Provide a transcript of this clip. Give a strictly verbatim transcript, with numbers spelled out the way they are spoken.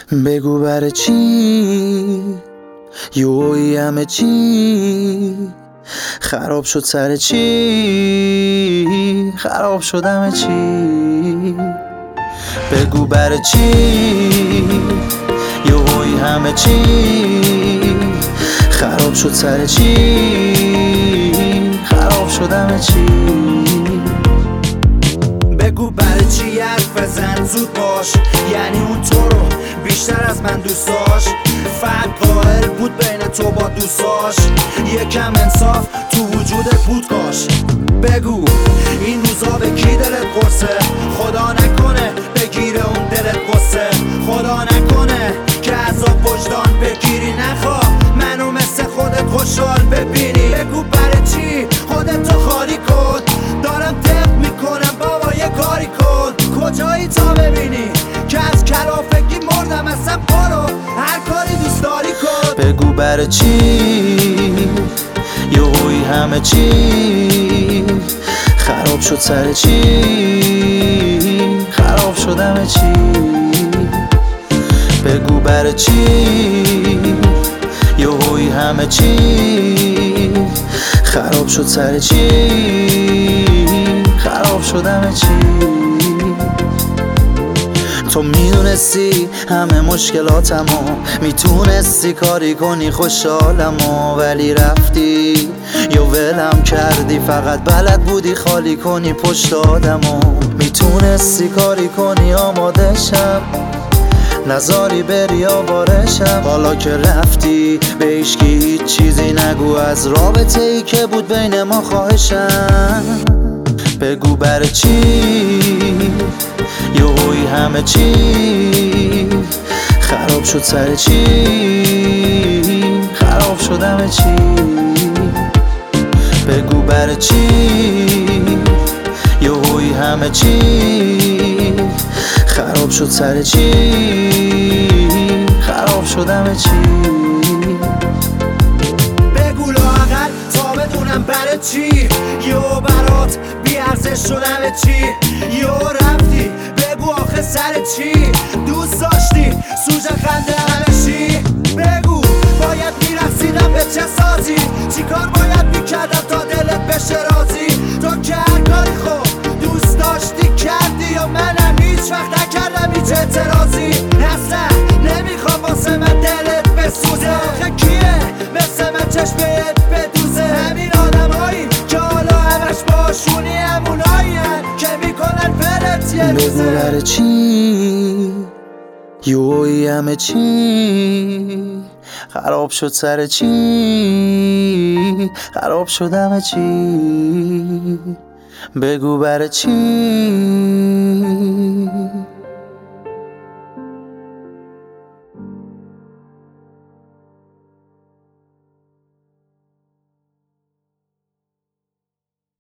بگو برای چی یوی همه چی خراب شد، سر چی خراب شد همه چی. بگو برای چی یوی همه چی خراب شد، سر چی خراب شد همه چی. بگو برای چی حرف بزن زود باش، یعنی اون تو رو بیشتر از من دوست داشت. فرق قائل بود بین تو با دوستاش، یکم انصاف تو وجودت بود کاش. بگو این روزا به کی دلت قرصه، خدا نکنه بگیره اون دلت قصه. خدا نکنه که عذاب وجدان بگیری، نخواه منو مثل خودت خوشحال ببینی. بگو برای چی خودتو خالی کن، دارم دق میکنم بابا یه کاری کن. کجایی تا ببینی که از کلافگی مردم، اصلا برو هر کاری دوست داری کن. بگو برای چی یوی همه چی خراب شد، سر چی خراب شد همه چی. بگو برای چی یوی همه چی خراب شد، سر چی خراب شد همه چی. تو میدونستی همه مشکلاتمو، میتونستی کاری کنی خوشحالمو، ولی رفتی یا ولم کردی، فقط بلد بودی خالی کنی پشت آدمو. میتونستی کاری کنی آماده شم، نزاری بری آوارشم. حالا که رفتی به هیچکی هیچ چیزی نگو از رابطه ای که بود بین ما، خواهشم. بگو برای چی یوی همه چی خراب شد، سر چی خراب شد همه چی. بگو برای چی یوی همه چی خراب شد، سر چی خراب شد همه چی. بگو لااقل تا بدونم برای چی یو برات بیارزش شد همه چی. یو رفتی بگو آخه سر چی، دوست داشتی سوژه خنده همه چی. بگو باید میرسیدم به چه سازی، چی کار باید میکردم تا دلت بشه راضی. تو که هر کاری خوب دوست داشتی کردی، یا منم هیچ وقت نکردم هیچ اعتراضی. اصلا نمیخوام واسه من دلت بسوزه، آخه کیه مثل من چشمت بدوزه. همین آدم هایی که حالا همش باشونی همونایی که میکنن فرت یه روزه. بگو برای چی یوی همه چی خراب شد، سر چی خراب شد همه چی. بگو برای چی